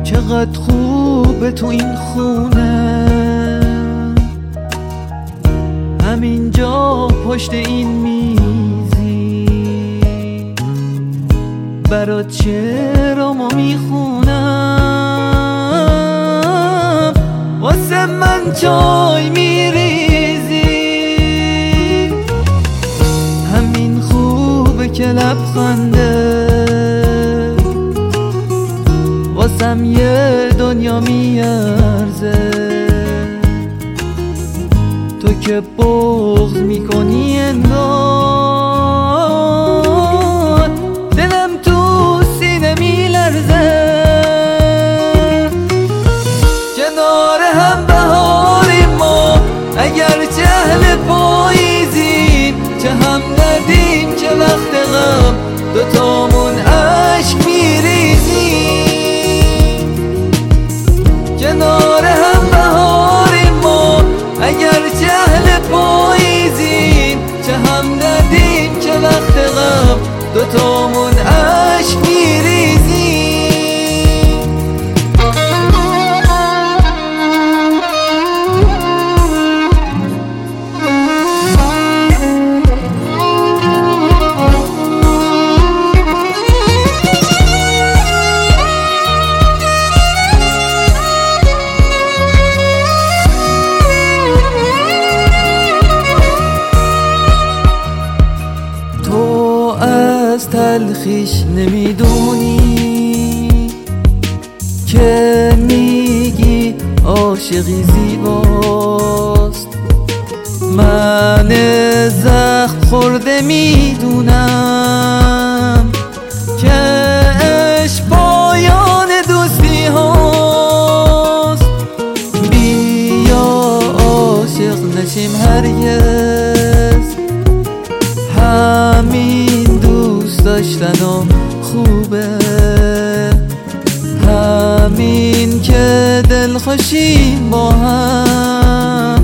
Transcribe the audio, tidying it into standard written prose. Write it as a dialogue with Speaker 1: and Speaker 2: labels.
Speaker 1: چقدر خوبه تو این خونه، همینجا پشت این میزی برات شعرامو میخونم، واسه من چای میریزی. همین خوبه که لبخنده واسم یه دنیا میارزه. تو که بغض میکنی انگار دلم تو سینه میلرزه. کنار هم بهاریم ما اگر اهل پاییزیم، چه هم ندیم چه وقت غم دوتامون عشق میریزیم. کنار هم بهاریم ما اگر اهل پاییزیم، چه هم ندیم چه وقت غم دوتامون عشق میریزیم. از تلخیش نمیدونی که میگی عاشقی زیباست. من زخم خورده میدونم که عشق پایان دوستی هاست. بیا عاشق نشیم هرگز، همین دوست داشتن خوبه، همین که دل خوشیم با هم.